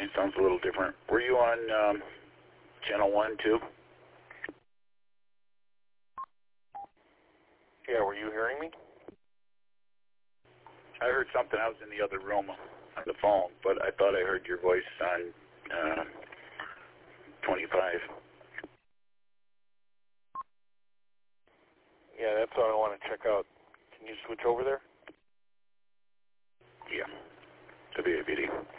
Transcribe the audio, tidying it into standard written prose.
sounds a little different. Were you on channel 1 too? Yeah, were you hearing me? I heard something. I was in the other room on the phone, but I thought I heard your voice on 25. Yeah, that's what I want to check out. Can you switch over there? Yeah. WAPD.